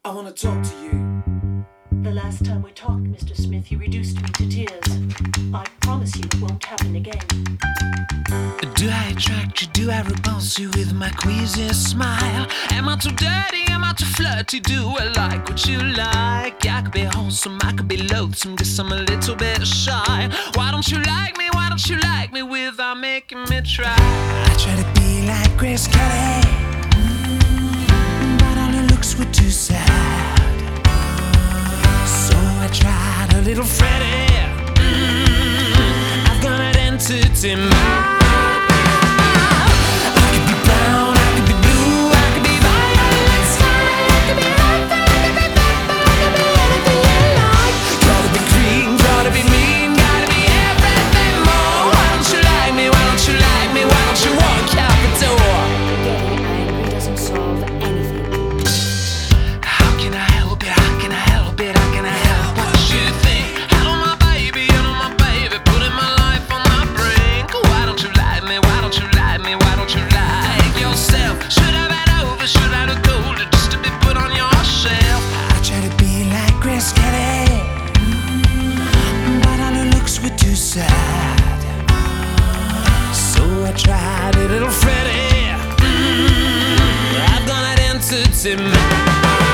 I want to talk to you. The last time we talked, Mr. Smith, you reduced me to tears. I promise you it won't happen again. Do I attract you? Do I repulse you with my queasy smile? Am I too dirty? Am I too flirty? Do I like what you like? I could be wholesome, I could be loathsome, guess I'm a little bit shy. Why don't you like me? Why don't you like me without making me try? I try to be like Grace Kelly, but all her looks were too sad. So I tried a little Freddie. I've got an entity mind. So I tried a little Freddie. I've got an entity mind.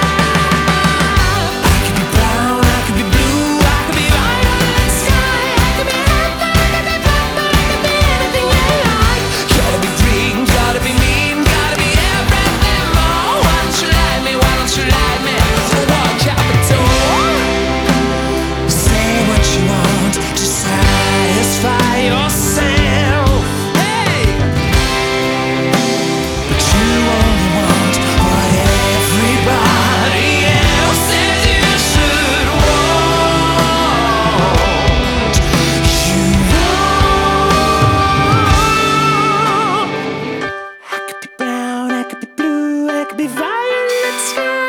I could be brown, I could be blue, I could be violet sky, I could be earth, I could be purple, I could be anything you like. Gotta be green, gotta be mean, gotta be everything more. Why don't you like me? Why don't you like me? So walk out the door. Say what you want to satisfy yourself. Violet sky.